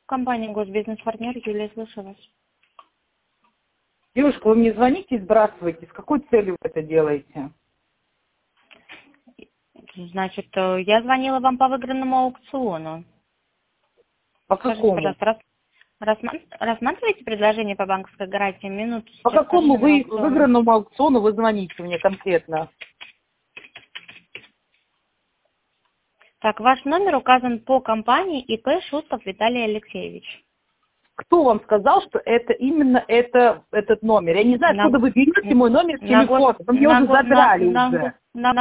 Компания «Госбизнес-партнер», Юлия, слышу вас. Девушка, вы мне звоните и сбрасываете. С какой целью вы это делаете? Значит, я звонила вам по выигранному аукциону. По Скажите, какому? пожалуйста, рассматриваете предложение по банковской гарантии? Минуту. По Сейчас скажу какому номер вы аукциона. выигранному аукциону вы звоните мне конкретно? Так, ваш номер указан по компании ИП Шустов Виталий Алексеевич. Кто вам сказал, что это именно этот номер? Я не знаю, откуда вы берете мой номер телефона. Вы мне уже задрали уже. На